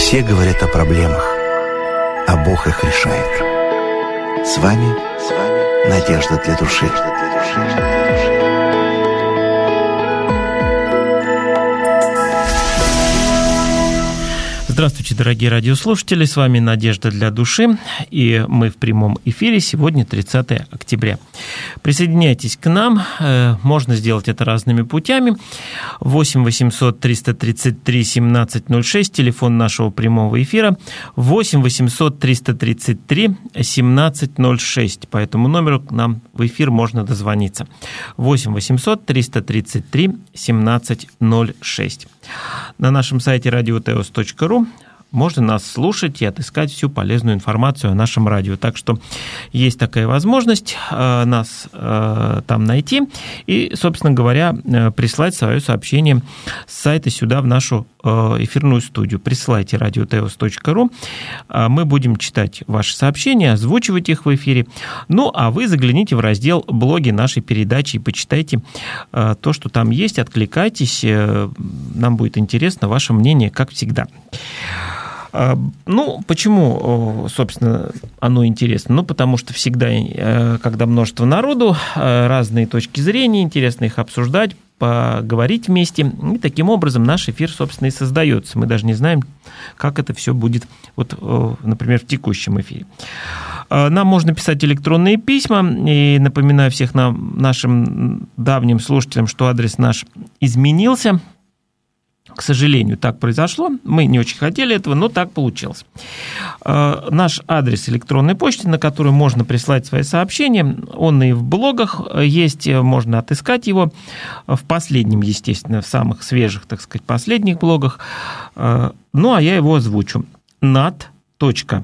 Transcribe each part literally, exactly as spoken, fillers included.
Все говорят о проблемах, а Бог их решает. С вами, с вами Надежда для души. Здравствуйте, дорогие радиослушатели, с вами Надежда для души, и мы в прямом эфире, сегодня тридцатое октября. Присоединяйтесь к нам, можно сделать это разными путями. восемь восемьсот триста тридцать три семнадцать ноль шесть, телефон нашего прямого эфира, восемь восемьсот триста тридцать три семнадцать ноль шесть, по этому номеру к нам в эфир можно дозвониться. восемь восемьсот триста тридцать три семнадцать ноль шесть. На нашем сайте радиотеос точка ру можно нас слушать и отыскать всю полезную информацию о нашем радио. Так что есть такая возможность э, нас э, там найти и, собственно говоря, э, прислать свое сообщение с сайта сюда в нашу э, эфирную студию. Присылайте радиотеос точка ру. Э, мы будем читать ваши сообщения, озвучивать их в эфире. Ну, а вы загляните в раздел «Блоги» нашей передачи и почитайте э, то, что там есть. Откликайтесь. Э, нам будет интересно ваше мнение, как всегда. Ну, почему, собственно, оно интересно? Ну, потому что всегда, когда множество народу, разные точки зрения, интересно их обсуждать, поговорить вместе, и таким образом наш эфир, собственно, и создается. Мы даже не знаем, как это все будет, вот, например, в текущем эфире. Нам можно писать электронные письма, и напоминаю всех нам, нашим давним слушателям, что адрес наш изменился. К сожалению, так произошло. Мы не очень хотели этого, но так получилось. Наш адрес электронной почты, на который можно прислать свои сообщения, он и в блогах есть, можно отыскать его в последнем, естественно, в самых свежих, так сказать, последних блогах. Ну, а я его озвучу. нат точка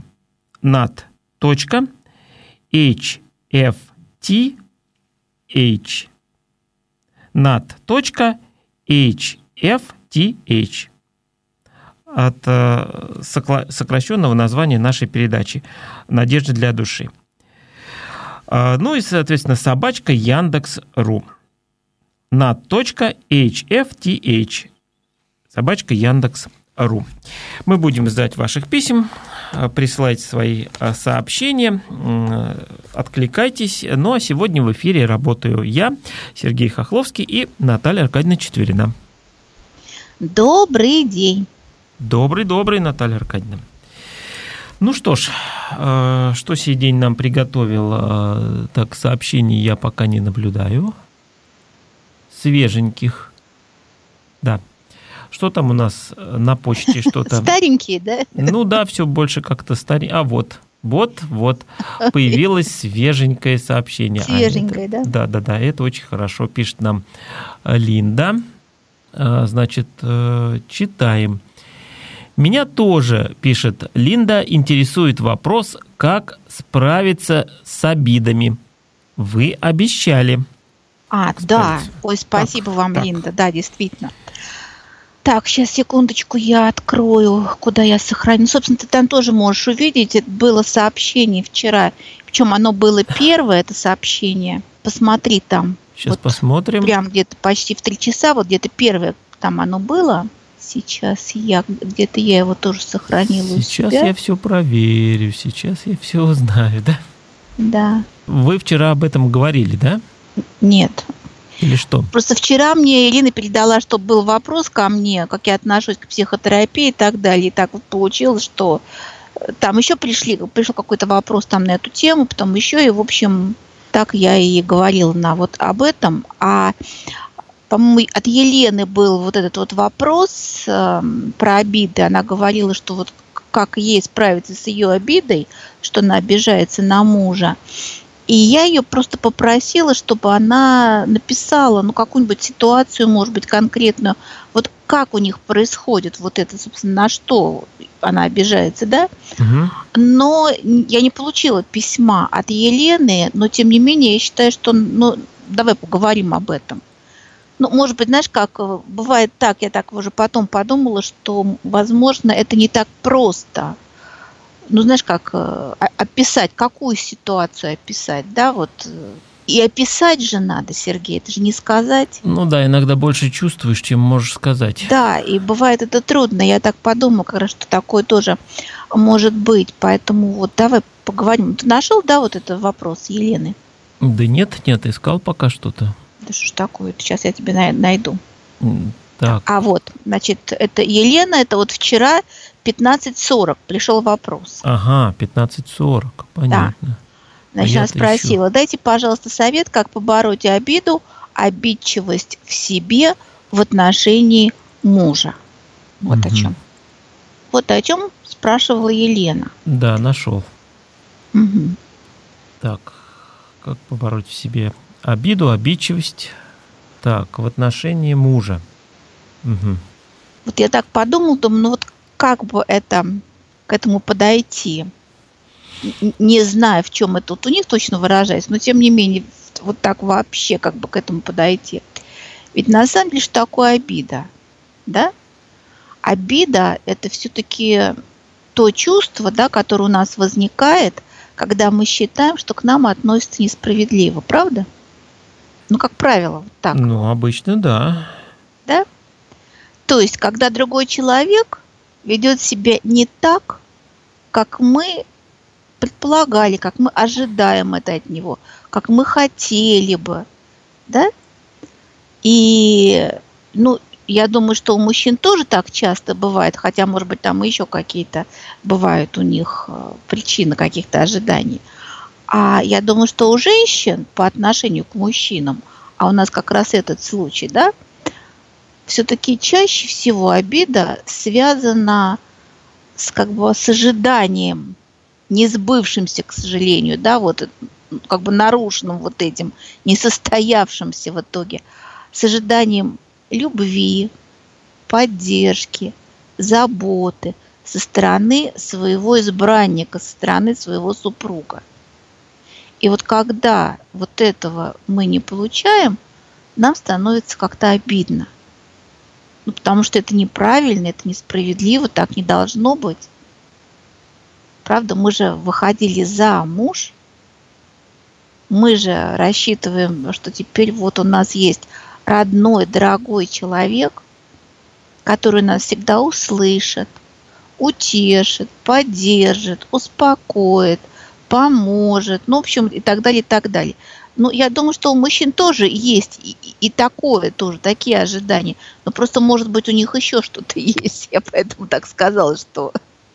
эйч эф ти эйч нат точка эйч эф ти эйч от сокращенного названия нашей передачи «Надежда для души». Ну и, соответственно, собачка Яндекс.ру. нат точка эйч эф ти эйч собачка Яндекс.ру. Мы будем ждать ваших писем, присылайте свои сообщения, откликайтесь. Ну а сегодня в эфире работаю я, Сергей Хохловский, и Наталья Аркадьевна Четверина. Добрый день. Добрый-добрый, Наталья Аркадьевна. Ну что ж, что сей день нам приготовил, так, сообщений я пока не наблюдаю. Свеженьких. Да. Что там у нас на почте? Что-то... Старенькие, да? Ну да, все больше как-то старенькие. А вот, вот, вот, появилось свеженькое сообщение. Свеженькое, да? Да, да, да, это очень хорошо. Пишет нам Линда. Значит, читаем. Меня тоже, пишет Линда, интересует вопрос, как справиться с обидами. Вы обещали. А, да. Ой, спасибо так, вам, так. Линда. Да, действительно. Так, сейчас, секундочку, я открою, куда я сохраню. Собственно, ты там тоже можешь увидеть. Это было сообщение вчера. Причем оно было первое, это сообщение. Посмотри там. Сейчас вот посмотрим. Прям где-то почти в три часа, вот где-то первое там оно было. Сейчас я, где-то я его тоже сохранила у себя. Сейчас я все проверю, сейчас я все узнаю, да? Да. Вы вчера об этом говорили, да? Нет. Или что? Просто вчера мне Ирина передала, что был вопрос ко мне, как я отношусь к психотерапии и так далее. И так вот получилось, что там еще пришли, пришел какой-то вопрос там на эту тему, потом еще, и, в общем... Так я и говорила на вот об этом. А, по-моему, от Елены был вот этот вот вопрос э, про обиды. Она говорила, что вот как ей справиться с ее обидой, что она обижается на мужа. И я ее просто попросила, чтобы она написала, ну, какую-нибудь ситуацию, может быть, конкретную. Вот как у них происходит вот это, собственно, на что она обижается, да? Угу. Но я не получила письма от Елены, но, тем не менее, я считаю, что, ну, давай поговорим об этом. Ну, может быть, знаешь, как бывает так, я так уже потом подумала, что, возможно, это не так просто. Ну, знаешь, как описать, какую ситуацию описать, да, вот и описать же надо, Сергей, это же не сказать. Ну да, иногда больше чувствуешь, чем можешь сказать. Да, и бывает это трудно. Я так подумала, как раз, что такое тоже может быть. Поэтому вот давай поговорим. Ты нашел, да, вот этот вопрос Елены? Да нет, нет, искал пока что-то. Да что ж такое? Сейчас я тебе найду. Так. А вот, значит, это Елена, это вот вчера пятнадцать сорок пришел вопрос. Ага, пятнадцать сорок, понятно. Да. Значит, она спросила, дайте, пожалуйста, совет, как побороть обиду, обидчивость в себе в отношении мужа. Вот угу. о чем. Вот о чем спрашивала Елена. Да, нашел. Угу. Так, как побороть в себе обиду, обидчивость, так, в отношении мужа. Угу. Вот я так подумала, думаю, ну вот как бы это, к этому подойти? Не знаю, в чем это тут у них точно выражается, но тем не менее, вот так вообще как бы к этому подойти. Ведь на самом деле, что такое обида? Да? Обида – это все-таки то чувство, да, которое у нас возникает, когда мы считаем, что к нам относятся несправедливо. Правда? Ну, как правило, вот так. Ну, обычно да. Да? То есть, когда другой человек ведет себя не так, как мы предполагали, как мы ожидаем это от него, как мы хотели бы, да? И, ну, я думаю, что у мужчин тоже так часто бывает, хотя, может быть, там еще какие-то бывают у них причины каких-то ожиданий. А я думаю, что у женщин по отношению к мужчинам, а у нас как раз этот случай, да, все-таки чаще всего обида связана с, как бы, с ожиданием, не сбывшимся, к сожалению, да, вот как бы нарушенным вот этим, несостоявшимся в итоге, с ожиданием любви, поддержки, заботы со стороны своего избранника, со стороны своего супруга. И вот когда вот этого мы не получаем, нам становится как-то обидно. Ну, потому что это неправильно, это несправедливо, так не должно быть. Правда, мы же выходили замуж, мы же рассчитываем, что теперь вот у нас есть родной, дорогой человек, который нас всегда услышит, утешит, поддержит, успокоит, поможет, ну, в общем, и так далее, и так далее. Ну, я думаю, что у мужчин тоже есть и, и такое тоже, такие ожидания. Но просто, может быть, у них еще что-то есть. Я поэтому так сказала, что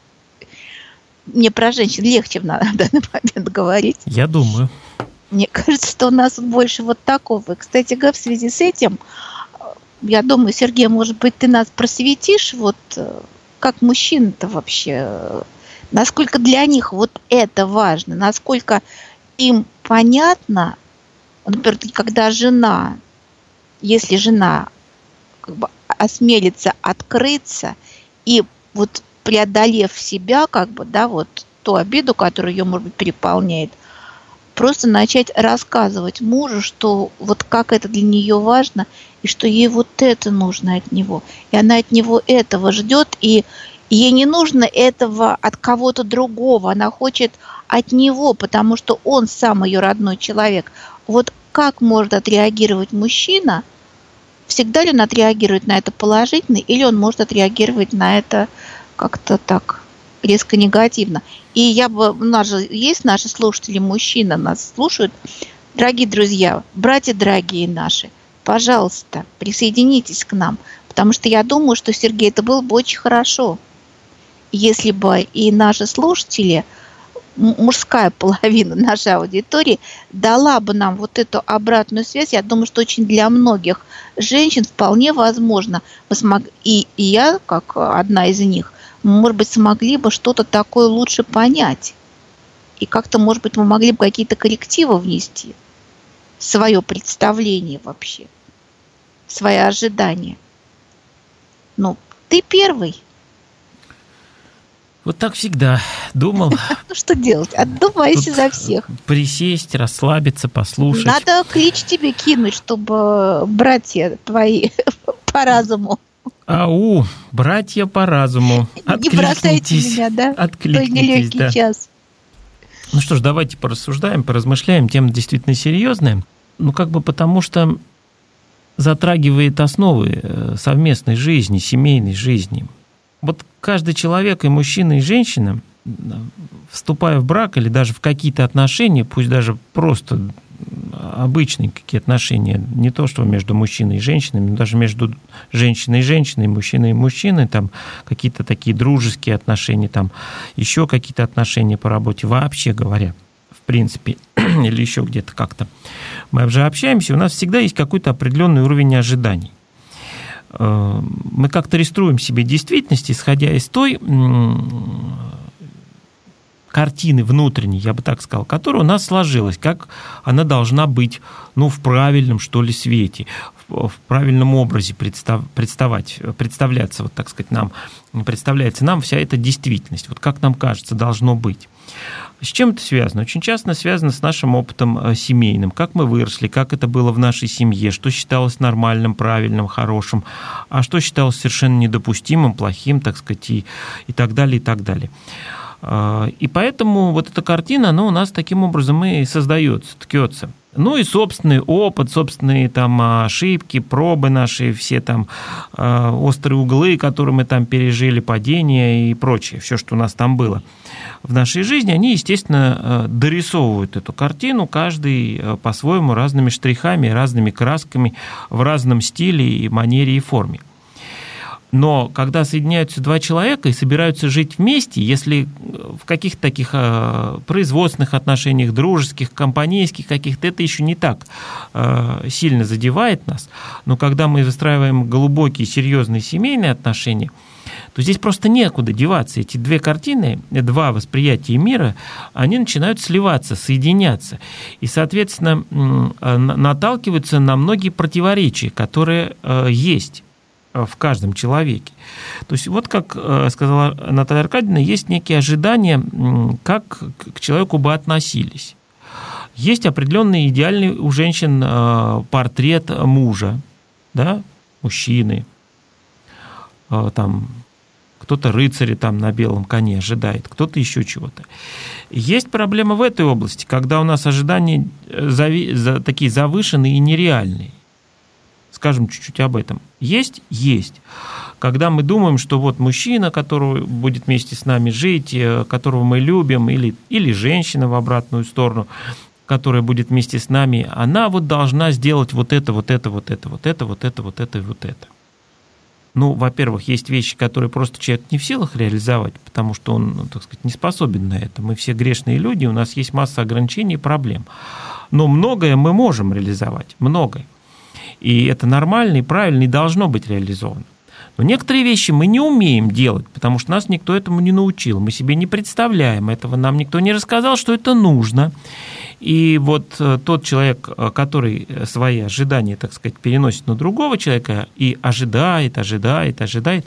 мне про женщин легче на данный момент говорить. Я думаю. Мне кажется, что у нас больше вот такого. Кстати говоря, в связи с этим, я думаю, Сергей, может быть, ты нас просветишь, вот как мужчин-то вообще, насколько для них вот это важно, насколько им понятно, например, когда жена, если жена как бы осмелится открыться и вот преодолев себя, как бы, да, вот ту обиду, которая ее, может быть, переполняет, просто начать рассказывать мужу, что вот как это для нее важно, и что ей вот это нужно от него. И она от него этого ждет, и ей не нужно этого от кого-то другого, она хочет от него, потому что он сам ее родной человек. Вот как может отреагировать мужчина? Всегда ли он отреагирует на это положительно, или он может отреагировать на это как-то так резко негативно? И я бы, у нас же есть наши слушатели, мужчины нас слушают. Дорогие друзья, братья дорогие наши, пожалуйста, присоединитесь к нам, потому что я думаю, что, Сергей, это было бы очень хорошо, если бы и наши слушатели, мужская половина нашей аудитории, дала бы нам вот эту обратную связь. Я думаю, что очень для многих женщин вполне возможно, мы смог... и, и я, как одна из них, может быть, смогли бы что-то такое лучше понять. И как-то, может быть, мы могли бы какие-то коррективы внести в свое представление вообще, в свои ожидания. Ну, ты первый. Вот так всегда думал. Ну, что делать? Отдувайся за всех. Присесть, расслабиться, послушать. Надо клич тебе кинуть, чтобы братья твои по разуму. Ау, братья по разуму. Не бросайте меня, да? Откликнитесь, нелегкий да. час. Ну что ж, давайте порассуждаем, поразмышляем. Тема действительно серьезная. Ну, как бы потому что затрагивает основы совместной жизни, семейной жизни. Вот каждый человек, и мужчина, и женщина, вступая в брак или даже в какие-то отношения, пусть даже просто обычные какие отношения, не то, что между мужчиной и женщиной, но даже между женщиной и женщиной, мужчиной и мужчиной, там какие-то такие дружеские отношения, там еще какие-то отношения по работе, вообще говоря, в принципе, или еще где-то как-то. Мы уже общаемся, у нас всегда есть какой-то определенный уровень ожиданий. Мы как-то реструем себе действительность, исходя из той картины внутренней, я бы так сказал, которая у нас сложилась, как она должна быть, ну, в правильном, что ли, свете, в, в правильном образе представ, представать, представляться, вот так сказать, нам, представляется нам вся эта действительность, вот как нам кажется, должно быть. С чем это связано? Очень часто связано с нашим опытом семейным, как мы выросли, как это было в нашей семье, что считалось нормальным, правильным, хорошим, а что считалось совершенно недопустимым, плохим, так сказать, и, и так далее, и так далее. И поэтому вот эта картина, она у нас таким образом и создается, ткется. Ну и собственный опыт, собственные там ошибки, пробы наши, все там острые углы, которые мы там пережили, падения и прочее, все, что у нас там было в нашей жизни, они, естественно, дорисовывают эту картину, каждый по-своему, разными штрихами, разными красками, в разном стиле и манере и форме. Но когда соединяются два человека и собираются жить вместе, если в каких-то таких производственных отношениях, дружеских, компанейских каких-то, это еще не так сильно задевает нас. Но когда мы выстраиваем глубокие, серьезные семейные отношения, то здесь просто некуда деваться. Эти две картины, два восприятия мира, они начинают сливаться, соединяться. И, соответственно, наталкиваются на многие противоречия, которые есть в каждом человеке. То есть вот как сказала Наталья Аркадьевна, есть некие ожидания, как к человеку бы относились. Есть определенный идеальный у женщин портрет мужа, да, мужчины, там кто-то рыцаря там на белом коне ожидает, кто-то еще чего-то. Есть проблема в этой области, когда у нас ожидания зави- за, такие завышенные и нереальные. Скажем чуть-чуть об этом. Есть? Есть. Когда мы думаем, что вот мужчина, который будет вместе с нами жить, которого мы любим, или, или женщина в обратную сторону, которая будет вместе с нами, она вот должна сделать вот это, вот это, вот это, вот это, вот это, вот это и вот это. Ну, во-первых, есть вещи, которые просто человек не в силах реализовать, потому что он, ну, так сказать, не способен на это. Мы все грешные люди, у нас есть масса ограничений и проблем. Но многое мы можем реализовать, многое. И это нормально и правильно, и должно быть реализовано. Но некоторые вещи мы не умеем делать, потому что нас никто этому не научил. Мы себе не представляем этого, нам никто не рассказал, что это нужно. И вот тот человек, который свои ожидания, так сказать, переносит на другого человека и ожидает, ожидает, ожидает,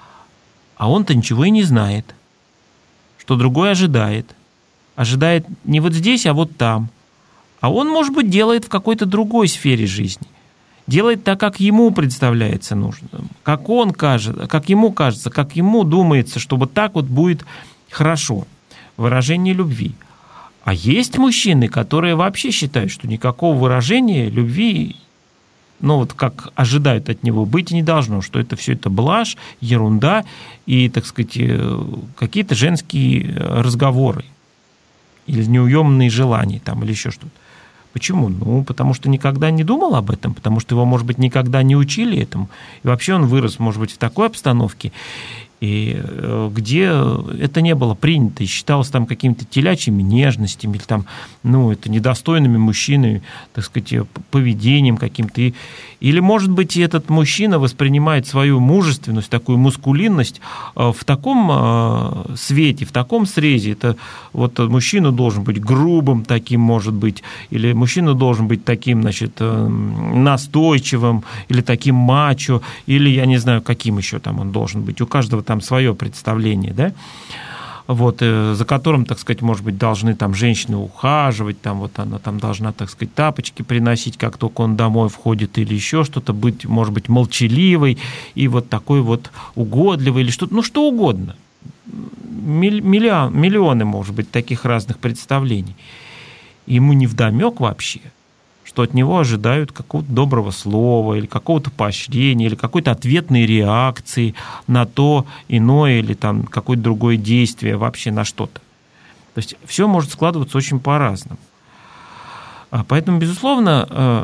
а он-то ничего и не знает, что другой ожидает. Ожидает не вот здесь, а вот там. А он, может быть, делает в какой-то другой сфере жизни. Делает так, как ему представляется нужным, как он кажется, как ему кажется, как ему думается, что вот так вот будет хорошо. Выражение любви. А есть мужчины, которые вообще считают, что никакого выражения любви, ну вот как ожидают от него, быть не должно, что это все это блажь, ерунда и, так сказать, какие-то женские разговоры или неуемные желания там, или еще что-то. Почему? Ну, потому что никогда не думал об этом, потому что его, может быть, никогда не учили этому. И вообще он вырос, может быть, в такой обстановке, и где это не было принято, и считалось там какими-то телячьими нежностями, или там, ну, это недостойными мужчинами, так сказать, поведением каким-то. Или, может быть, этот мужчина воспринимает свою мужественность, такую мускулинность в таком свете, в таком срезе. Это вот мужчина должен быть грубым таким, может быть, или мужчина должен быть таким, значит, настойчивым, или таким мачо, или, я не знаю, каким еще там он должен быть. У каждого там свое представление, да, вот, за которым, так сказать, может быть, должны там женщины ухаживать, там вот она там должна, так сказать, тапочки приносить, как только он домой входит, или еще что-то, быть, может быть, молчаливой и вот такой вот угодливой, или что-то, ну, что угодно. миллион, миллионы, может быть, таких разных представлений. Ему невдомек вообще, что от него ожидают какого-то доброго слова или какого-то поощрения, или какой-то ответной реакции на то иное или там какое-то другое действие, вообще на что-то. То есть все может складываться очень по-разному. Поэтому, безусловно,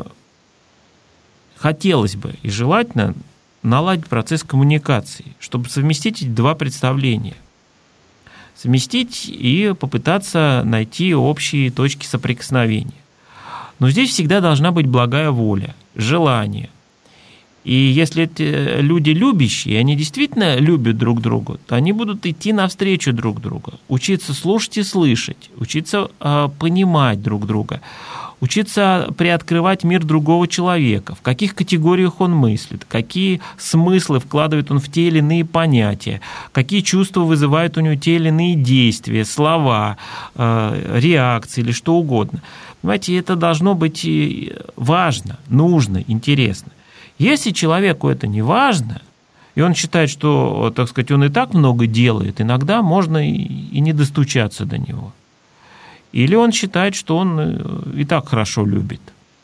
хотелось бы и желательно наладить процесс коммуникации, чтобы совместить эти два представления. Совместить и попытаться найти общие точки соприкосновения. Но здесь всегда должна быть благая воля, желание. И если это люди любящие, они действительно любят друг друга, то они будут идти навстречу друг другу, учиться слушать и слышать, учиться э, понимать друг друга, учиться приоткрывать мир другого человека, в каких категориях он мыслит, какие смыслы вкладывает он в те или иные понятия, какие чувства вызывают у него те или иные действия, слова, э, реакции или что угодно. Понимаете, это должно быть важно, нужно, интересно. Если человеку это не важно, и он считает, что, так сказать, он и так много делает, иногда можно и не достучаться до него. Или он считает, что он и так хорошо любит.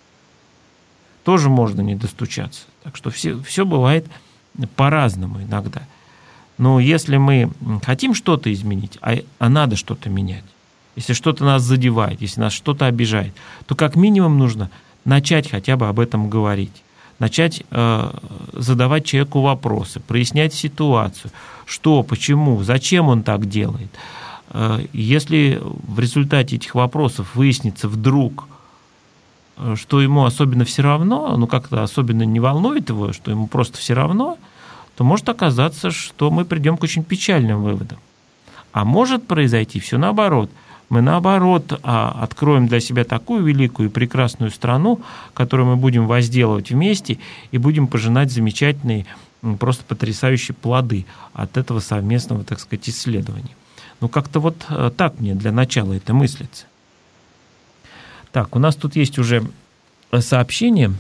Тоже можно не достучаться. Так что все, все бывает по-разному иногда. Но если мы хотим что-то изменить, а, а надо что-то менять, если что-то нас задевает, если нас что-то обижает, то как минимум нужно начать хотя бы об этом говорить. Начать э, задавать человеку вопросы, прояснять ситуацию, что, почему, зачем он так делает. Э, если в результате этих вопросов выяснится вдруг, что ему особенно все равно, ну как-то особенно не волнует его, что ему просто все равно, то может оказаться, что мы придем к очень печальным выводам. А может произойти все наоборот. Мы, наоборот, откроем для себя такую великую и прекрасную страну, которую мы будем возделывать вместе и будем пожинать замечательные, просто потрясающие плоды от этого совместного, так сказать, исследования. Ну, как-то вот так мне для начала это мыслится. Так, у нас тут есть уже сообщение.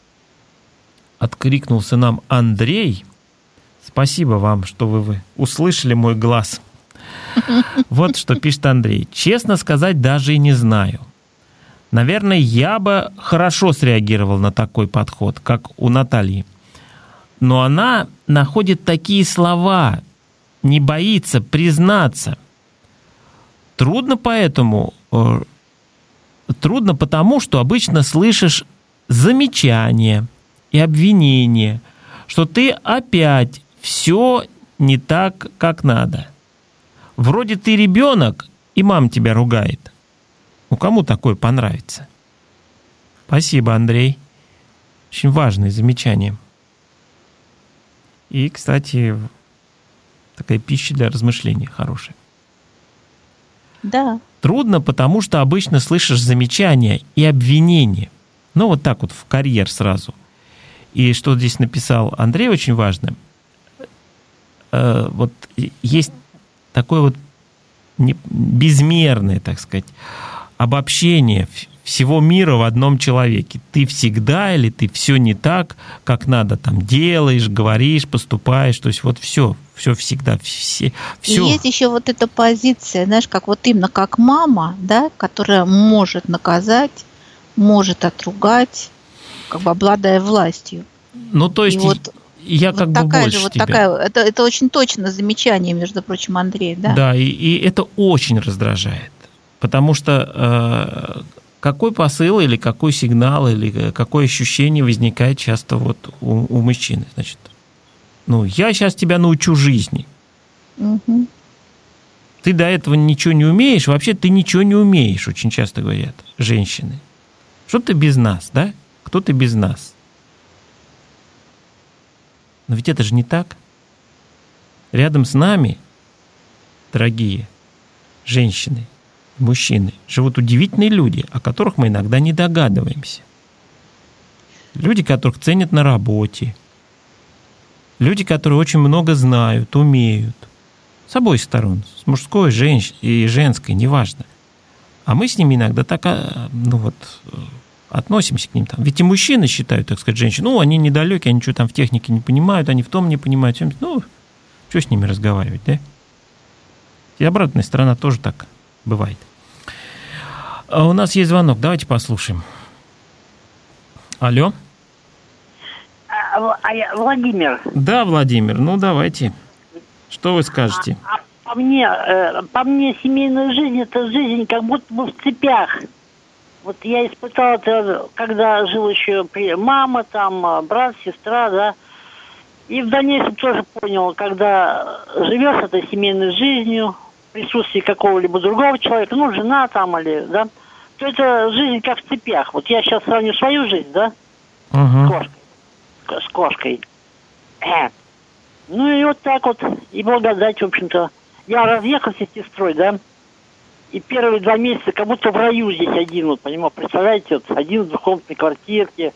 Откликнулся нам Андрей. Спасибо вам, что вы, вы услышали мой глаз. Вот что пишет Андрей. Честно сказать, даже и не знаю. Наверное, я бы хорошо среагировал на такой подход, как у Натальи. Но она находит такие слова, не боится признаться. Трудно поэтому, трудно потому, что обычно слышишь замечания и обвинения, что ты опять все не так, как надо. Вроде ты ребенок, и мама тебя ругает. Ну, кому такое понравится? Спасибо, Андрей. Очень важное замечание. И, кстати, такая пища для размышления хорошая. Да. Трудно, потому что обычно слышишь замечания и обвинения. Ну, вот так вот в карьер сразу. И что здесь написал Андрей, очень важно. Вот есть такое вот безмерное, так сказать, обобщение всего мира в одном человеке. Ты всегда или ты все не так, как надо там делаешь, говоришь, поступаешь. То есть вот все, все всегда, все, все. И есть еще вот эта позиция, знаешь, как вот именно как мама, да, которая может наказать, может отругать, как бы обладая властью. Ну, то есть... И вот Я вот как бы такая больше же, вот тебя. такая, это, это очень точно замечание, между прочим, Андрей, да? Да, и, и это очень раздражает, потому что э, какой посыл или какой сигнал или какое ощущение возникает часто вот у, у мужчины, значит, ну, я сейчас тебя научу жизни. Угу. Ты до этого ничего не умеешь, вообще ты ничего не умеешь, очень часто говорят женщины. Что ты без нас, да? Кто ты без нас? Но ведь это же не так. Рядом с нами, дорогие женщины, мужчины, живут удивительные люди, о которых мы иногда не догадываемся. Люди, которых ценят на работе. Люди, которые очень много знают, умеют. С обоих сторон, с мужской женщ... и женской, неважно. А мы с ними иногда так, ну вот... относимся к ним там. Ведь и мужчины считают, так сказать, женщин, ну, они недалекие, они ничего там в технике не понимают, они в том не понимают. Ну, что с ними разговаривать, да? И обратная сторона тоже так бывает. А у нас есть звонок, давайте послушаем. Алло. А, а я, Владимир. Да, Владимир, ну давайте. Что вы скажете? А, а, по, мне, э, по мне семейная жизнь – это жизнь как будто бы в цепях. Вот я испытала это, когда жил еще при... мама, там, брат, сестра, да. И в дальнейшем тоже понял, когда живешь этой семейной жизнью, в присутствии какого-либо другого человека, ну, жена там или, да, то это жизнь как в цепях. Вот я сейчас сравню свою жизнь, да, uh-huh. с кошкой. С кошкой. Э. Ну и вот так вот, и благодать, в общем-то. Я разъехался с сестрой, да, и первые два месяца как будто в раю здесь один, вот, понимаете, представляете, вот, один в двухкомнатной квартирке,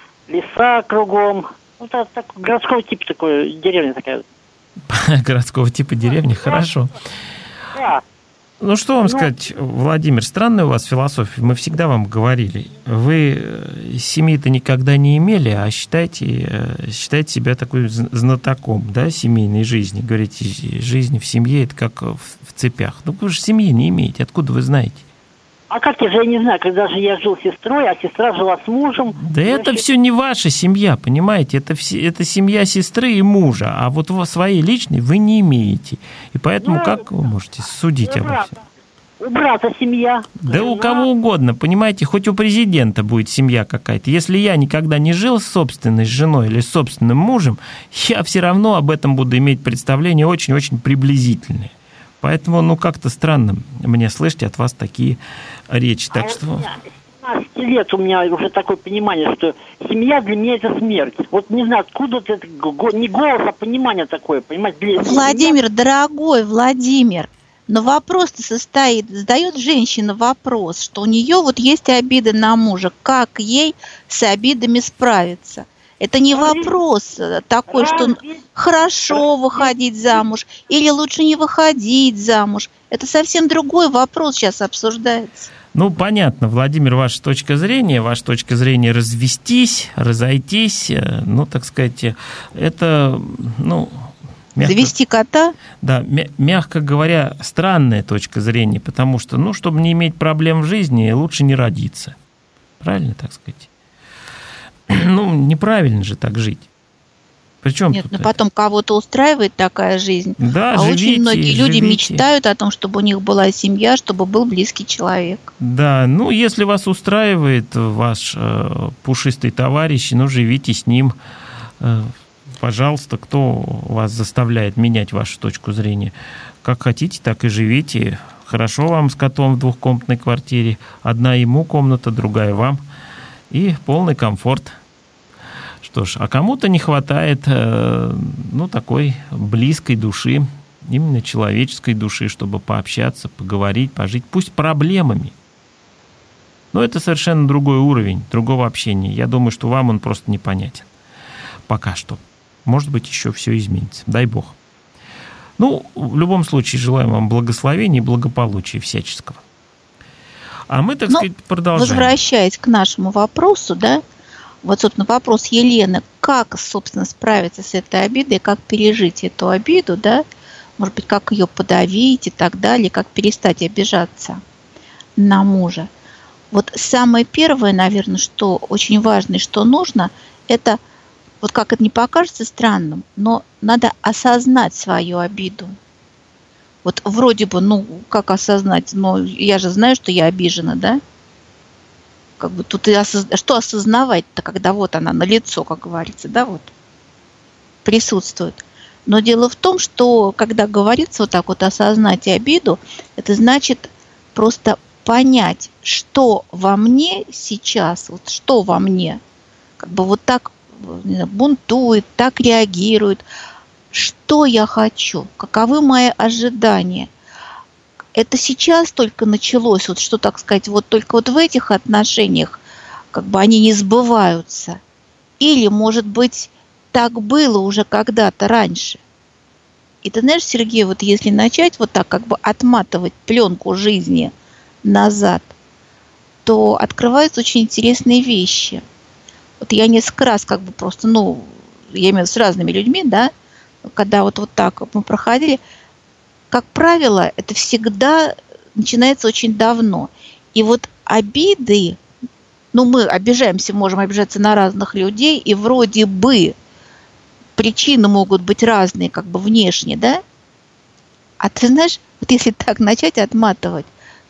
леса кругом. Вот это так, городского типа такой, деревня такая. Городского типа деревня, хорошо. Да. Ну, что вам сказать, Владимир, странная у вас философия. Мы всегда вам говорили. Вы семьи-то никогда не имели, а считаете, считаете себя такой знатоком, да, семейной жизни. Говорите, жизнь в семье – это как в, в цепях. Ну, вы же семьи не имеете. Откуда вы знаете? А как я же, я не знаю, когда же я жил с сестрой, а сестра жила с мужем. Да это Значит... все не ваша семья, понимаете? Это, все, это семья сестры и мужа, а вот своей личной вы не имеете. И поэтому ну, как вы можете судить об этом? У брата семья. Да жена. У кого угодно, понимаете? Хоть у президента будет семья какая-то. Если я никогда не жил с собственной женой или с собственным мужем, я все равно об этом буду иметь представление очень-очень приблизительное. Поэтому, ну, как-то странно мне слышать от вас такие речи. Так а что... Вот семнадцать лет у меня уже такое понимание, что семья для меня – это смерть. Вот не знаю, откуда это, не голос, а понимание такое, понимаете? Для... Владимир, семья... дорогой Владимир, но вопрос-то состоит, задает женщина вопрос, что у нее вот есть обиды на мужа, как ей с обидами справиться? Это не вопрос такой, что хорошо выходить замуж или лучше не выходить замуж. Это совсем другой вопрос сейчас обсуждается. Ну, понятно, Владимир, ваша точка зрения, ваша точка зрения развестись, разойтись, ну, так сказать, это, ну... Мягко, завести кота? Да, мягко говоря, странная точка зрения, потому что, ну, чтобы не иметь проблем в жизни, лучше не родиться. Правильно, так сказать? Ну, неправильно же так жить. Причем Нет, но потом это? Кого-то устраивает такая жизнь. Да, а живите, очень многие живите. Люди мечтают о том, чтобы у них была семья, чтобы был близкий человек. Да, ну, если вас устраивает ваш э, пушистый товарищ, ну, живите с ним. Э, пожалуйста, кто вас заставляет менять вашу точку зрения? Как хотите, так и живите. Хорошо вам с котом в двухкомнатной квартире. Одна ему комната, другая вам. И полный комфорт. Что ж, а кому-то не хватает, ну, такой близкой души, именно человеческой души, чтобы пообщаться, поговорить, пожить, пусть проблемами. Но это совершенно другой уровень, другого общения. Я думаю, что вам он просто непонятен. Пока что. Может быть, еще все изменится. Дай бог. Ну, в любом случае, желаем вам благословения и благополучия всяческого. А мы, так Но, сказать, продолжаем. Возвращаясь к нашему вопросу, да, вот, собственно, вопрос Елены, как, собственно, справиться с этой обидой, как пережить эту обиду, да, может быть, как ее подавить и так далее, как перестать обижаться на мужа. Вот самое первое, наверное, что очень важно и что нужно, это, вот как это не покажется странным, но надо осознать свою обиду. Вот вроде бы, ну, как осознать, но я же знаю, что я обижена, да? Как бы тут и осоз... что осознавать-то, когда вот она налицо, как говорится, да, вот, присутствует. Но дело в том, что когда говорится вот так вот осознать обиду, это значит просто понять, что во мне сейчас, вот что во мне, как бы вот так не знаю, бунтует, так реагирует. Что я хочу? Каковы мои ожидания? Это сейчас только началось, вот что, так сказать, вот только вот в этих отношениях как бы они не сбываются. Или, может быть, так было уже когда-то раньше. И ты знаешь, Сергей, вот если начать вот так как бы отматывать пленку жизни назад, то открываются очень интересные вещи. Вот я несколько раз как бы просто, ну, я имею в виду с разными людьми, да, когда вот, вот так мы проходили, как правило, это всегда начинается очень давно. И вот обиды, ну, мы обижаемся, можем обижаться на разных людей, и вроде бы причины могут быть разные, как бы внешне, да? А ты знаешь, вот если так начать отматывать,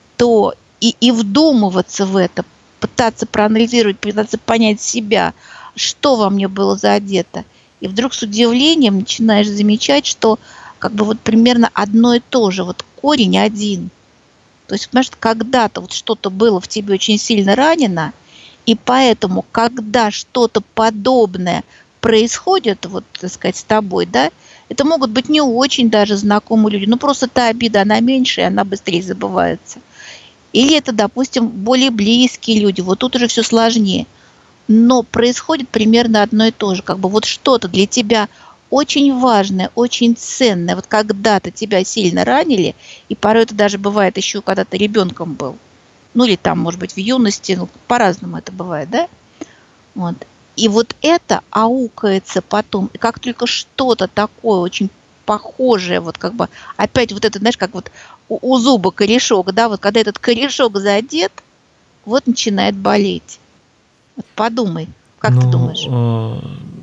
то и, и вдумываться в это, пытаться проанализировать, пытаться понять себя, что во мне было задето. И вдруг с удивлением начинаешь замечать, что как бы вот примерно одно и то же, вот корень один. То есть, понимаешь, когда-то вот что-то было в тебе очень сильно ранено, и поэтому, когда что-то подобное происходит, вот, так сказать, с тобой, да, это могут быть не очень даже знакомые люди, ну просто та обида, она меньше, и она быстрее забывается. Или это, допустим, более близкие люди, вот тут уже все сложнее. Но происходит примерно одно и то же, как бы вот что-то для тебя очень важное, очень ценное, вот когда-то тебя сильно ранили, и порой это даже бывает еще, когда ты ребенком был, ну или там, может быть, в юности, ну, по-разному это бывает, да? Вот. И вот это аукается потом, и как только что-то такое очень похожее, вот как бы, опять вот это, знаешь, как вот у, у зуба корешок, да, вот когда этот корешок задет, вот начинает болеть. Вот подумай, как ну, ты думаешь? Э,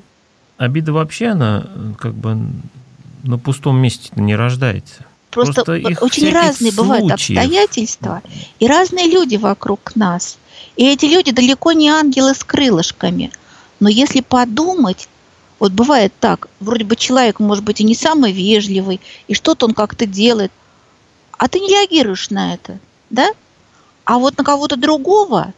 обида вообще, она как бы на пустом месте не рождается. Просто, Просто очень разные случаев. Бывают обстоятельства и разные люди вокруг нас. И эти люди далеко не ангелы с крылышками. Но если подумать, вот бывает так, вроде бы человек, может быть, и не самый вежливый, и что-то он как-то делает, а ты не реагируешь на это, да? А вот на кого-то другого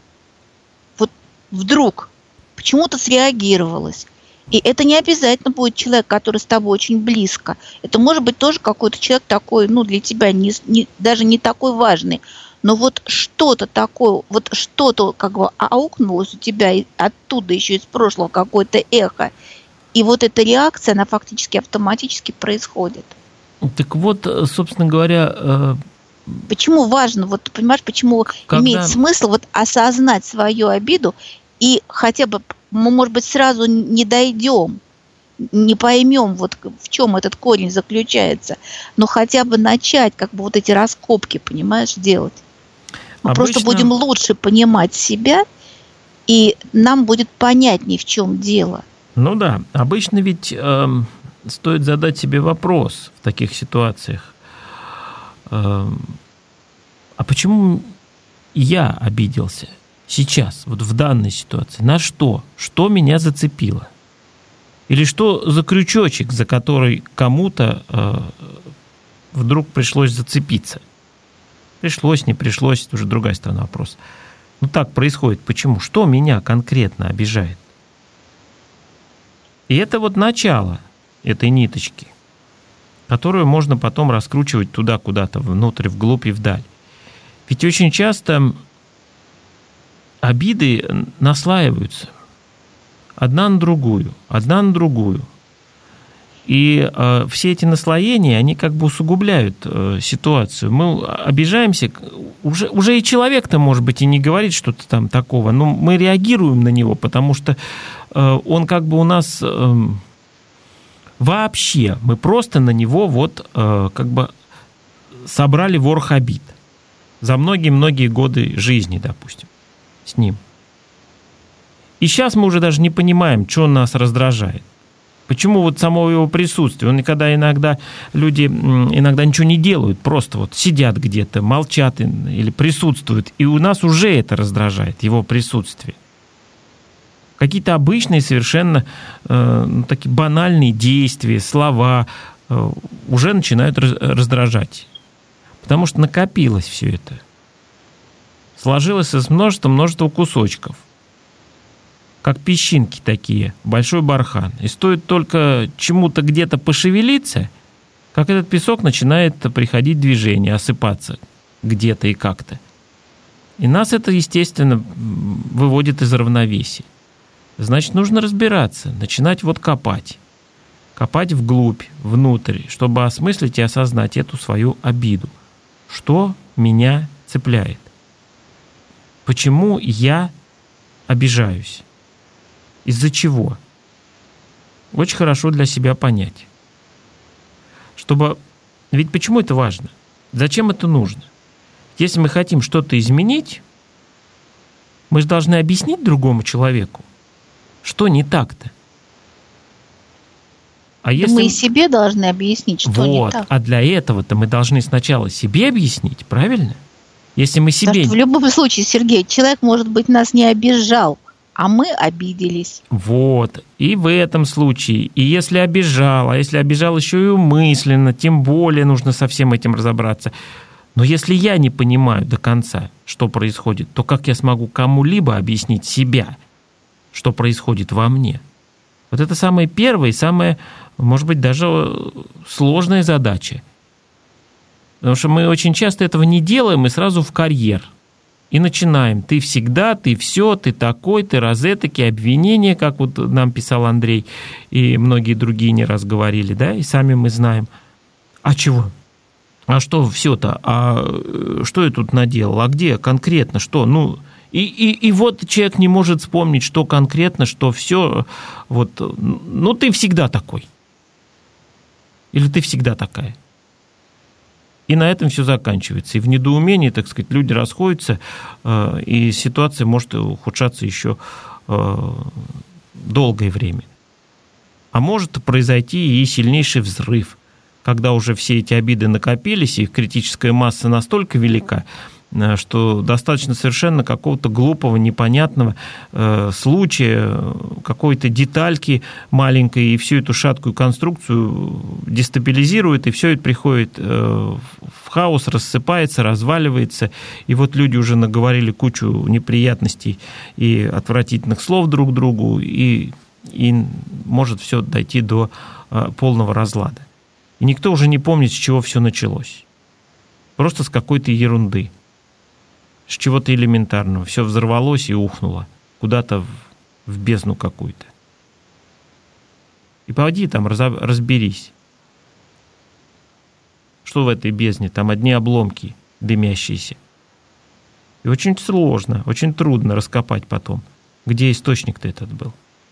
вот вдруг почему-то среагировалось. И это не обязательно будет человек, который с тобой очень близко. Это может быть тоже какой-то человек такой, ну, для тебя не, не, даже не такой важный. Но вот что-то такое, вот что-то как бы аукнулось у тебя и оттуда еще из прошлого какое-то эхо. И вот эта реакция, она фактически автоматически происходит. Так вот, собственно говоря... Почему важно, вот понимаешь, почему когда... имеет смысл вот осознать свою обиду и хотя бы, мы, может быть, сразу не дойдем, не поймем, вот в чем этот корень заключается, но хотя бы начать как бы вот эти раскопки, понимаешь, делать. Мы Обычно... просто будем лучше понимать себя, и нам будет понятнее, в чем дело. Ну да, обычно ведь э, стоит задать себе вопрос в таких ситуациях. Э, а почему я обиделся сейчас, вот в данной ситуации? На что? Что меня зацепило? Или что за крючочек, за который кому-то э, вдруг пришлось зацепиться? Пришлось, не пришлось, это уже другая сторона вопроса. Ну так происходит. Почему? Что меня конкретно обижает? И это вот начало этой ниточки, которую можно потом раскручивать туда, куда-то, внутрь, вглубь и вдаль. Ведь очень часто обиды наслаиваются одна на другую, одна на другую. И э, все эти наслоения, они как бы усугубляют э, ситуацию. Мы обижаемся, уже, уже и человек-то, может быть, и не говорит что-то там такого, но мы реагируем на него, потому что э, он как бы у нас э, вообще, мы просто на него вот э, как бы собрали ворох обид за многие-многие годы жизни, допустим, с ним. И сейчас мы уже даже не понимаем, что нас раздражает. Почему вот само его присутствие? Он никогда иногда, люди иногда ничего не делают, просто вот сидят где-то, молчат или присутствуют, и у нас уже это раздражает, его присутствие. Какие-то обычные совершенно э, ну, такие банальные действия, слова э, уже начинают раздражать, потому что накопилось все это. Сложилось из множества-множества кусочков. Как песчинки такие, большой бархан. И стоит только чему-то где-то пошевелиться, как этот песок начинает приходить в движение, осыпаться где-то и как-то. И нас это, естественно, выводит из равновесия. Значит, нужно разбираться, начинать вот копать. Копать вглубь, внутрь, чтобы осмыслить и осознать эту свою обиду. Что меня цепляет? Почему я обижаюсь? Из-за чего? Очень хорошо для себя понять. Чтобы Ведь почему это важно? Зачем это нужно? Если мы хотим что-то изменить, мы же должны объяснить другому человеку, что не так-то. А если... Мы и себе должны объяснить, что вот, не так. А для этого-то мы должны сначала себе объяснить, правильно? Если мы себе... Потому что в любом случае, Сергей, человек, может быть, нас не обижал, а мы обиделись. Вот. И в этом случае, и если обижал, а если обижал еще и умышленно, тем более нужно со всем этим разобраться. Но если я не понимаю до конца, что происходит, то как я смогу кому-либо объяснить себя, что происходит во мне? Вот это самая первая и самая, может быть, даже сложная задача. Потому что мы очень часто этого не делаем и сразу в карьер. И начинаем. Ты всегда, ты все, ты такой, ты розетки, обвинения, как вот нам писал Андрей, и многие другие не раз говорили, да, и сами мы знаем. А чего? А что все-то? А что я тут наделал? А где конкретно? Что? Ну, и, и, и вот человек не может вспомнить, что конкретно, что все. Вот, ну, ты всегда такой. Или ты всегда такая. И на этом все заканчивается. И в недоумении, так сказать, люди расходятся, и ситуация может ухудшаться еще долгое время. А может произойти и сильнейший взрыв, когда уже все эти обиды накопились, и их критическая масса настолько велика, что достаточно совершенно какого-то глупого, непонятного э, случая, какой-то детальки маленькой, и всю эту шаткую конструкцию дестабилизирует, и все это приходит э, в хаос, рассыпается, разваливается, и вот люди уже наговорили кучу неприятностей и отвратительных слов друг другу, и, и может все дойти до э, полного разлада. И никто уже не помнит, с чего все началось. Просто с какой-то ерунды. С чего-то элементарного. Все взорвалось и ухнуло. Куда-то в, в бездну какую-то. И пойди там, разберись. Что в этой бездне? Там одни обломки дымящиеся. И очень сложно, очень трудно раскопать потом, где источник-то этот был.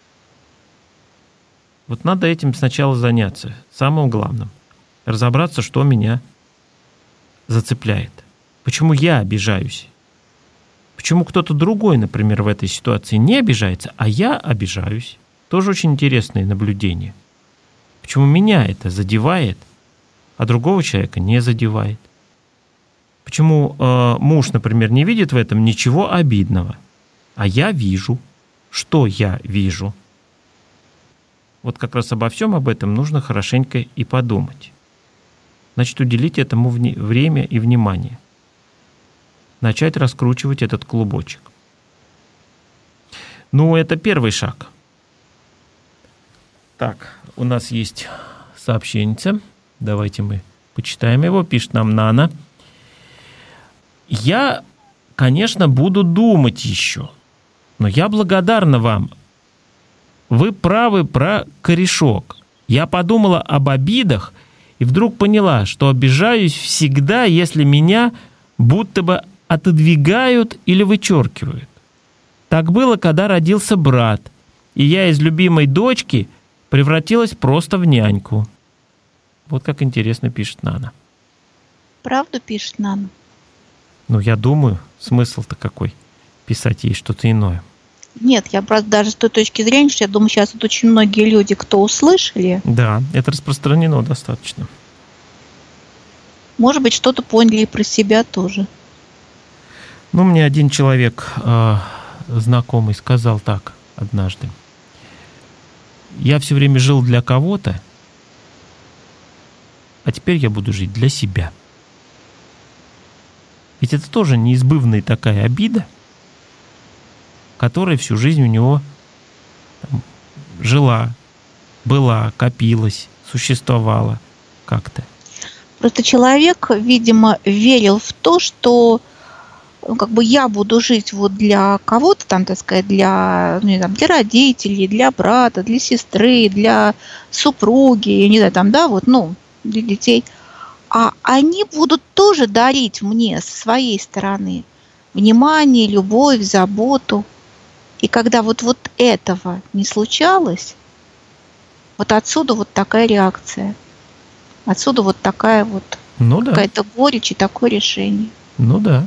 Вот надо этим сначала заняться. Самым главным. Разобраться, что меня зацепляет. Почему я обижаюсь? Почему кто-то другой, например, в этой ситуации не обижается, а я обижаюсь? Тоже очень интересное наблюдение. Почему меня это задевает, а другого человека не задевает? Почему э, муж, например, не видит в этом ничего обидного, а я вижу? Что я вижу? Вот как раз обо всем об этом нужно хорошенько и подумать. Значит, уделить этому время и внимание. Начать раскручивать этот клубочек. Ну, это первый шаг. Так, у нас есть сообщение. Давайте мы почитаем его. Пишет нам Нана. Я, конечно, буду думать еще, но я благодарна вам. Вы правы про корешок. Я подумала об обидах и вдруг поняла, что обижаюсь всегда, если меня будто бы отодвигают или вычеркивают. Так было, когда родился брат, и я из любимой дочки превратилась просто в няньку. Вот как интересно пишет Нана. Правду пишет Нана? Ну, я думаю, смысл-то какой? Писать ей что-то иное. Нет, я просто даже с той точки зрения, что я думаю, сейчас вот очень многие люди, кто услышали. Да, это распространено достаточно. Может быть, что-то поняли и про себя тоже. Ну, мне один человек, э, знакомый, сказал так однажды. Я все время жил для кого-то, а теперь я буду жить для себя. Ведь это тоже неизбывная такая обида, которая всю жизнь у него там, жила, была, копилась, существовала как-то. Просто человек, видимо, верил в то, что ну, как бы я буду жить вот для кого-то, там, так сказать, для, ну, не знаю, для родителей, для брата, для сестры, для супруги, я не знаю, там, да, вот, ну, для детей. А они будут тоже дарить мне со своей стороны внимание, любовь, заботу. И когда вот, вот этого не случалось, вот отсюда вот такая реакция. Отсюда вот такая вот ну, да. какая-то горечь и такое решение. Ну да.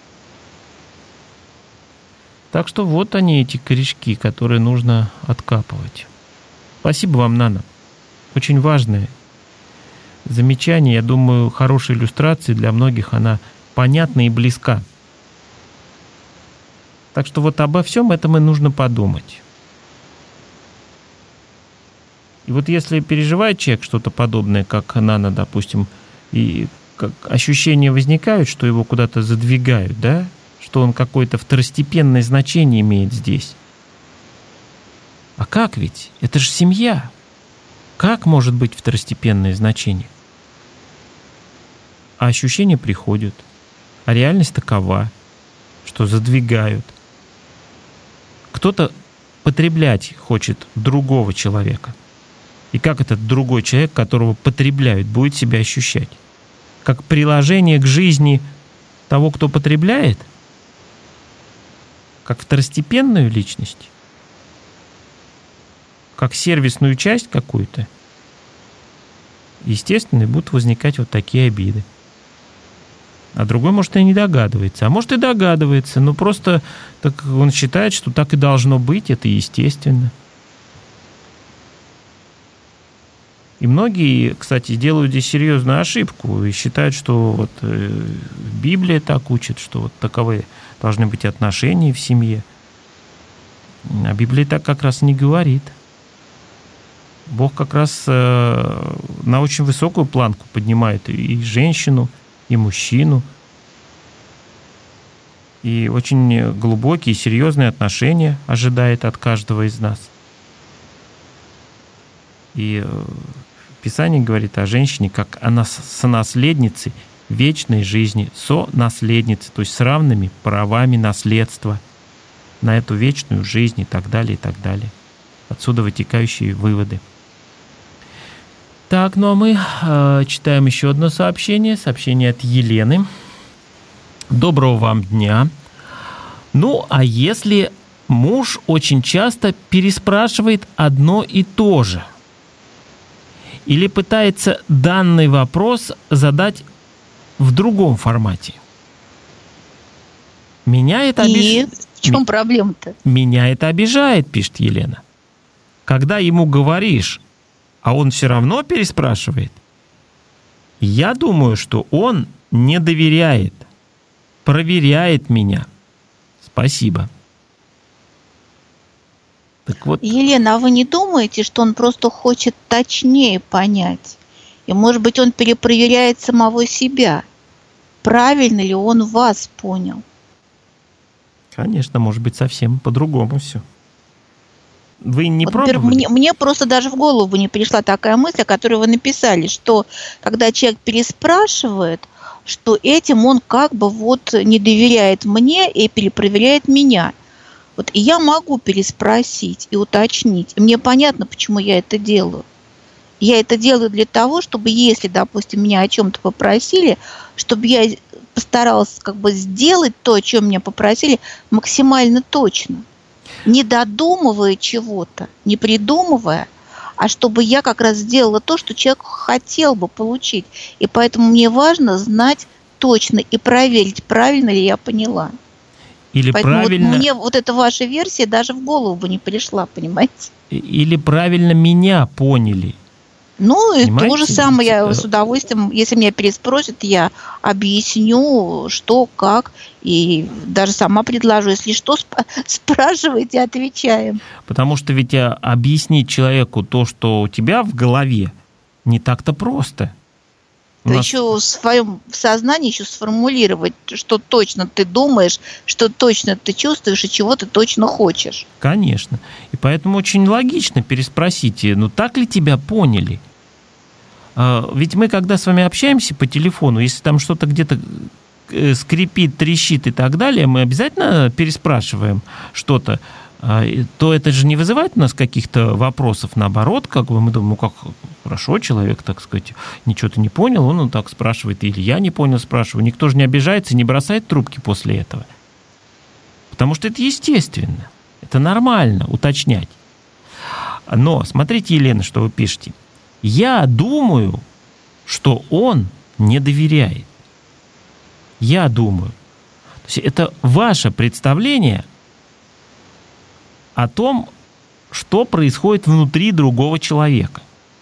Так что вот они, эти корешки, которые нужно откапывать. Спасибо вам, Нана. Очень важное замечание. Я думаю, хорошая иллюстрация для многих, она понятна и близка. Так что вот обо всем этом и нужно подумать. И вот если переживает человек что-то подобное, как Нана, допустим, и как ощущения возникают, что его куда-то задвигают, да, что он какое-то второстепенное значение имеет здесь. А как ведь? Это же семья. Как может быть второстепенное значение? А ощущения приходят. А реальность такова, что задвигают. Кто-то потреблять хочет другого человека. И как этот другой человек, которого потребляют, будет себя ощущать? Как приложение к жизни того, кто потребляет? Как второстепенную личность? Как сервисную часть какую-то? Естественно, будут возникать вот такие обиды. А другой, может, и не догадывается. А может, и догадывается, но просто так он считает, что так и должно быть, это естественно. И многие, кстати, делают здесь серьезную ошибку и считают, что вот Библия так учит, что вот таковы должны быть отношения в семье. А Библия так как раз не говорит. Бог как раз на очень высокую планку поднимает и женщину, и мужчину. И очень глубокие, серьезные отношения ожидает от каждого из нас. И Писание говорит о женщине как о сонаследнице вечной жизни, сонаследнице, то есть с равными правами наследства на эту вечную жизнь и так далее, и так далее. Отсюда вытекающие выводы. Так, ну а мы э, читаем еще одно сообщение, сообщение от Елены. Доброго вам дня. Ну, а если муж очень часто переспрашивает одно и то же, или пытается данный вопрос задать в другом формате? Меня это обижает. В чем проблема-то? Меня это обижает, пишет Елена. Когда ему говоришь, а он все равно переспрашивает, я думаю, что он не доверяет, проверяет меня. Спасибо. Так вот. Елена, а вы не думаете, что он просто хочет точнее понять? И, может быть, он перепроверяет самого себя. Правильно ли он вас понял? Конечно, может быть, совсем по-другому все. Вы не вот, пробовали? Мне, мне просто даже в голову не пришла такая мысль, о которой вы написали, что когда человек переспрашивает, что этим он как бы вот не доверяет мне и перепроверяет меня. Вот, и я могу переспросить и уточнить. И мне понятно, почему я это делаю. Я это делаю для того, чтобы, если, допустим, меня о чем-то попросили, чтобы я постаралась как бы сделать то, о чем меня попросили, максимально точно. Не додумывая чего-то, не придумывая, а чтобы я как раз сделала то, что человек хотел бы получить. И поэтому мне важно знать точно и проверить, правильно ли я поняла. Или поэтому правильно... вот мне вот эта ваша версия даже в голову бы не пришла, понимаете? Или правильно меня поняли. Ну, и понимаете? то же самое, я с удовольствием, если меня переспросят, я объясню, что, как, и даже сама предложу, если что, сп- спрашивайте, отвечаем. Потому что ведь объяснить человеку то, что у тебя в голове, не так-то просто. Да нас... еще в своем сознании еще сформулировать, что точно ты думаешь, что точно ты чувствуешь и чего ты точно хочешь. Конечно. И поэтому очень логично переспросить, ну так ли тебя поняли? Ведь мы, когда с вами общаемся по телефону, если там что-то где-то скрипит, трещит и так далее, мы обязательно переспрашиваем что-то. То это же не вызывает у нас каких-то вопросов, наоборот, как бы мы думаем, ну как хорошо, человек, так сказать, ничего-то не понял, он, он так спрашивает, или я не понял, спрашиваю. Никто же не обижается, не бросает трубки после этого. Потому что это естественно, это нормально уточнять. Но смотрите, Елена, что вы пишете. Я думаю, что он не доверяет. Я думаю. То есть это ваше представление о том, что происходит внутри другого человека.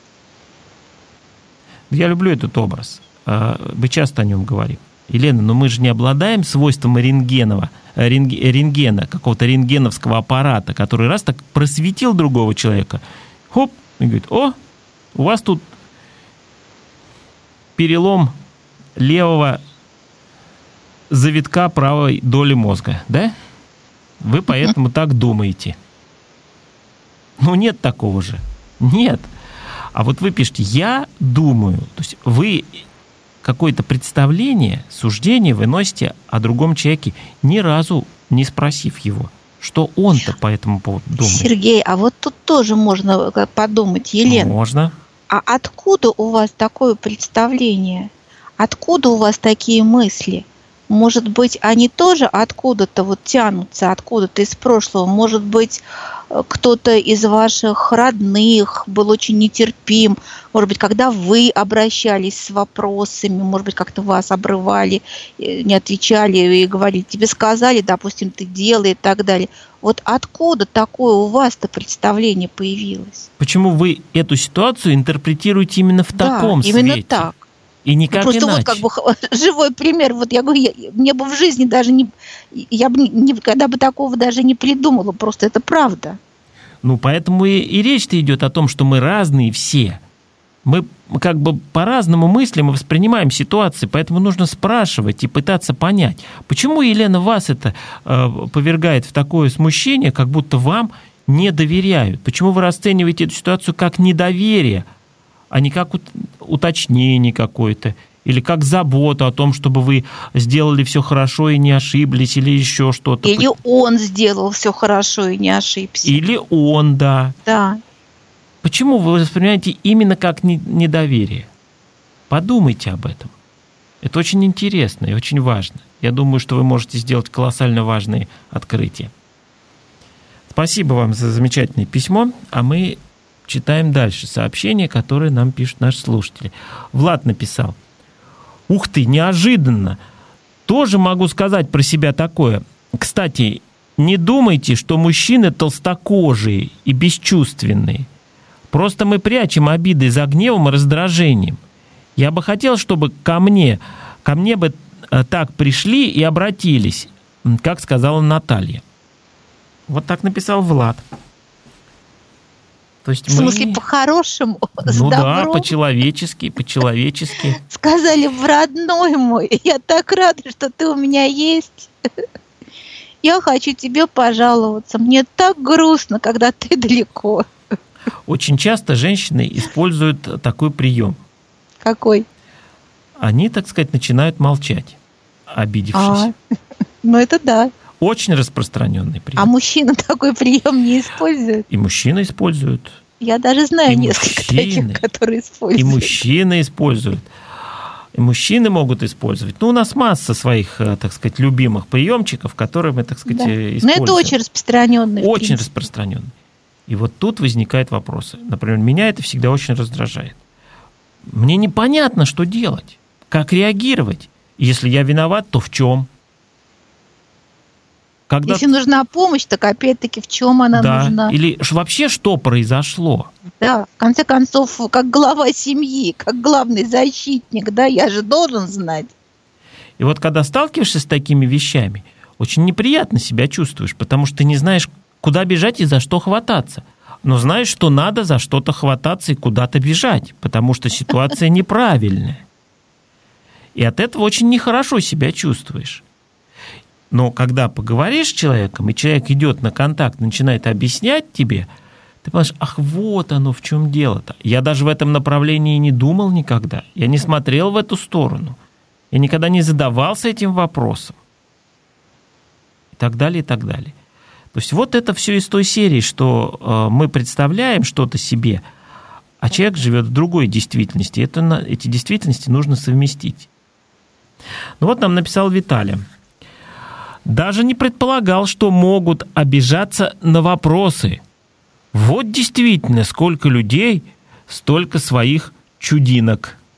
Я люблю этот образ. Мы часто о нем говорим. Елена, но мы же не обладаем свойством рентгенова, рентгена, какого-то рентгеновского аппарата, который раз так просветил другого человека. Хоп, и говорит: о, у вас тут перелом левого завитка правой доли мозга, да? Вы поэтому так думаете. Ну, нет такого же. Нет. А вот вы пишете: я думаю. То есть вы какое-то представление, суждение выносите о другом человеке, ни разу не спросив его, что он-то по этому поводу думает. Сергей, а вот тут тоже можно подумать, Елена. Можно. А откуда у вас такое представление? Откуда у вас такие мысли? Может быть, они тоже откуда-то вот тянутся, откуда-то из прошлого? Может быть, кто-то из ваших родных был очень нетерпим? Может быть, когда вы обращались с вопросами, может быть, как-то вас обрывали, не отвечали и говорили: тебе сказали, допустим, ты делай и так далее. Вот откуда такое у вас-то представление появилось? Почему вы эту ситуацию интерпретируете именно в да, таком свете? Именно так. И никак Просто иначе. Вот как бы живой пример. Вот я говорю, я, мне бы в жизни даже не... Я бы никогда бы такого даже не придумала. Просто это правда. Ну, поэтому и, и речь-то идет о том, что мы разные все. Мы как бы по-разному мыслим и воспринимаем ситуации, поэтому нужно спрашивать и пытаться понять, почему, Елена, вас это э, повергает в такое смущение, как будто вам не доверяют. Почему вы расцениваете эту ситуацию как недоверие, а не как уточнение какое-то, или как забота о том, чтобы вы сделали все хорошо и не ошиблись, или еще что-то. Или он сделал все хорошо и не ошибся. Или он, да. Да. Почему вы воспринимаете именно как недоверие? Подумайте об этом. Это очень интересно и очень важно. Я думаю, что вы можете сделать колоссально важные открытия. Спасибо вам за замечательное письмо, а мы читаем дальше сообщения, которые нам пишут наши слушатели. Влад написал: ух ты, неожиданно. Тоже могу сказать про себя такое. Кстати, не думайте, что мужчины толстокожие и бесчувственные. Просто мы прячем обиды за гневом и раздражением. Я бы хотел, чтобы ко мне, ко мне бы так пришли и обратились, как сказала Наталья. Вот так написал Влад. То есть в смысле, мы... по-хорошему, с ну добром. Да, по-человечески, по-человечески. Сказали: в родной мой, я так рада, что ты у меня есть. Я хочу тебе пожаловаться. Мне так грустно, когда ты далеко. Очень часто женщины используют такой прием. Какой? Они, так сказать, начинают молчать, обидевшись. А, ну это да. Очень распространенный прием. А мужчина такой прием не использует? И мужчины используют. Я даже знаю и несколько мужчины, таких, которые используют. И мужчины используют. И мужчины могут использовать. Ну, у нас масса своих, так сказать, любимых приемчиков, которые мы, так сказать, да. используем. Но это очень распространенный. Очень распространенный. И вот тут возникают вопросы. Например, меня это всегда очень раздражает. Мне непонятно, что делать, как реагировать. Если я виноват, то в чем? Когда... Если нужна помощь, так опять-таки в чем она да. нужна? Или вообще что произошло? Да, в конце концов, как глава семьи, как главный защитник, да, я же должен знать. И вот когда сталкиваешься с такими вещами, очень неприятно себя чувствуешь, потому что ты не знаешь, куда бежать и за что хвататься. Но знаешь, что надо за что-то хвататься и куда-то бежать, потому что ситуация неправильная. И от этого очень нехорошо себя чувствуешь. Но когда поговоришь с человеком, и человек идет на контакт, начинает объяснять тебе, ты понимаешь: ах, вот оно в чем дело-то. Я даже в этом направлении не думал никогда. Я не смотрел в эту сторону. Я никогда не задавался этим вопросом. И так далее, и так далее. То есть вот это все из той серии, что э, мы представляем что-то себе, а человек живет в другой действительности. Это, эти действительности нужно совместить. Ну вот нам написал Виталий. Даже не предполагал, что могут обижаться на вопросы. Вот действительно, сколько людей, столько своих чудинок.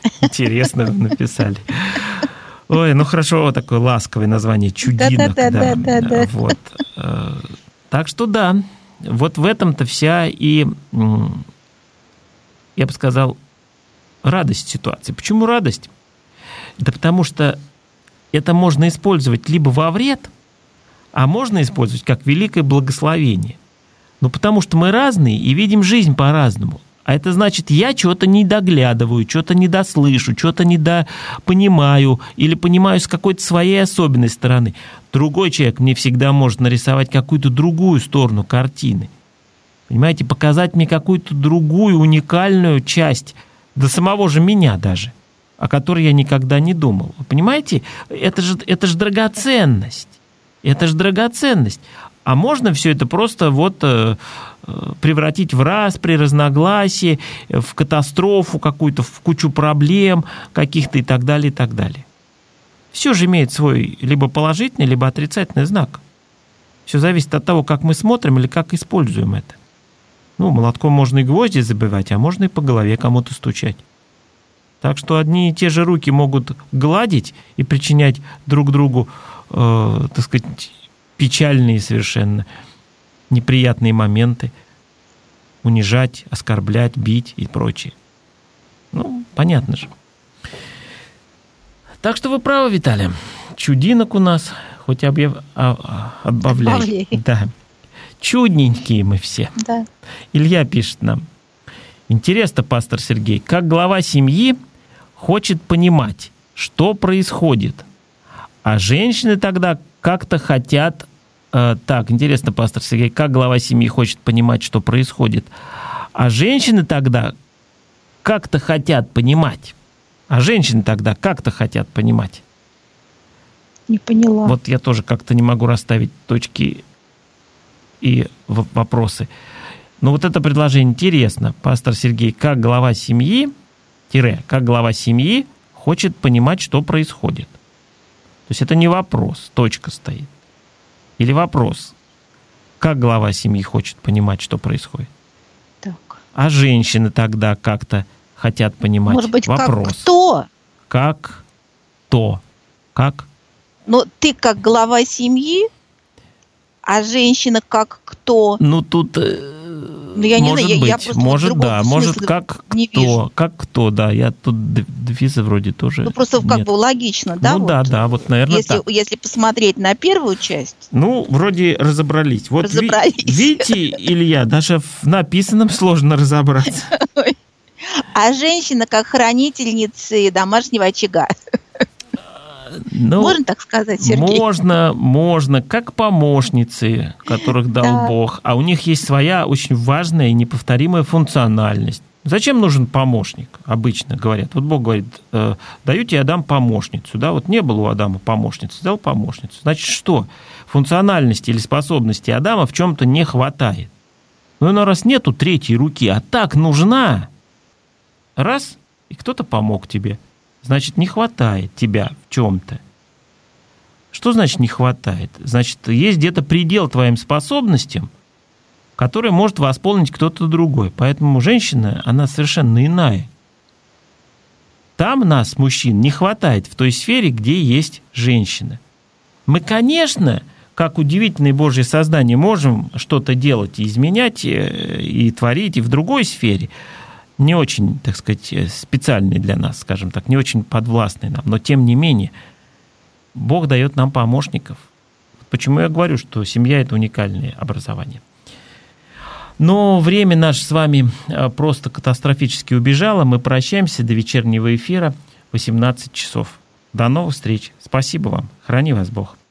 Интересно написали. Ой, ну хорошо, такое ласковое название, чудинок. Да, да, да, да, да. Вот. Так что да, вот в этом-то вся и, я бы сказал, радость ситуации. Почему радость? Да потому что это можно использовать либо во вред, а можно использовать как великое благословение. Ну, потому что мы разные и видим жизнь по-разному. А это значит, я что-то не доглядываю, что-то не дослышу, что-то не допонимаю или понимаю с какой-то своей особенной стороны. Другой человек мне всегда может нарисовать какую-то другую сторону картины. Понимаете, показать мне какую-то другую уникальную часть, до самого же меня даже, о которой я никогда не думал. Вы понимаете, это же, это же драгоценность. Это же драгоценность. А можно все это просто вот э, превратить в распри, разногласия, в катастрофу какую-то, в кучу проблем каких-то и так далее, и так далее. Все же имеет свой либо положительный, либо отрицательный знак. Все зависит от того, как мы смотрим или как используем это. Ну, молотком можно и гвозди забивать, а можно и по голове кому-то стучать. Так что одни и те же руки могут гладить и причинять друг другу, э, так сказать, печальные совершенно, неприятные моменты, унижать, оскорблять, бить и прочее. Ну, понятно же. Так что вы правы, Виталий. Чудинок у нас, хоть объяв... отбавляй. Отбавляй. Да. Чудненькие мы все. Да. Илья пишет нам. Интересно, пастор Сергей, как глава семьи хочет понимать, что происходит, а женщины тогда как-то хотят... Э, так, интересно, пастор Сергей, как глава семьи хочет понимать, что происходит, а женщины тогда как-то хотят понимать. А женщины тогда как-то хотят понимать. Не поняла. Вот я тоже как-то не могу расставить точки и вопросы. Но вот это предложение интересно. Пастор Сергей, как глава семьи, тире, как глава семьи хочет понимать, что происходит. То есть это не вопрос, точка стоит. Или вопрос, как глава семьи хочет понимать, что происходит. Так. А женщины тогда как-то хотят понимать. Может быть, вопрос. как кто? Как то? Как? Но ты как глава семьи, а женщина как кто? Ну, тут... Ну, я не может знаю, быть, я, я просто может, да, может, смысла как не кто, вижу. как кто, да, я тут дефиса вроде тоже Ну, просто как нет. бы логично, да? Ну, вот? да, да, вот, наверное, Если, так. если посмотреть на первую часть... Ну, вроде разобрались. Вот Разобрались. Ви, видите, Илья, даже в написанном сложно разобраться. А женщина как хранительница домашнего очага. Ну, Можно так сказать, Сергей? Можно, можно, как помощницы, которых дал Да. Бог, а у них есть своя очень важная и неповторимая функциональность. Зачем нужен помощник, обычно говорят. Вот Бог говорит, э, даю тебе, Адам, помощницу. Да? Вот не было у Адама помощницы, дал помощницу. Значит, что? Функциональности или способности Адама в чем-то не хватает. Ну, ну, раз нету третьей руки, а так нужна, раз, и кто-то помог тебе. Значит, не хватает тебя в чем-то. Что значит не хватает? Значит, есть где-то предел твоим способностям, который может восполнить кто-то другой. Поэтому женщина, она совершенно иная. Там нас, мужчин, не хватает в той сфере, где есть женщина. Мы, конечно, как удивительное Божье создание, можем что-то делать и изменять, и творить, и в другой сфере, не очень, так сказать, специальный для нас, скажем так, не очень подвластный нам, но тем не менее Бог дает нам помощников. Почему я говорю, что семья – это уникальное образование. Но время наше с вами просто катастрофически убежало. Мы прощаемся до вечернего эфира восемнадцать часов. До новых встреч. Спасибо вам. Храни вас Бог.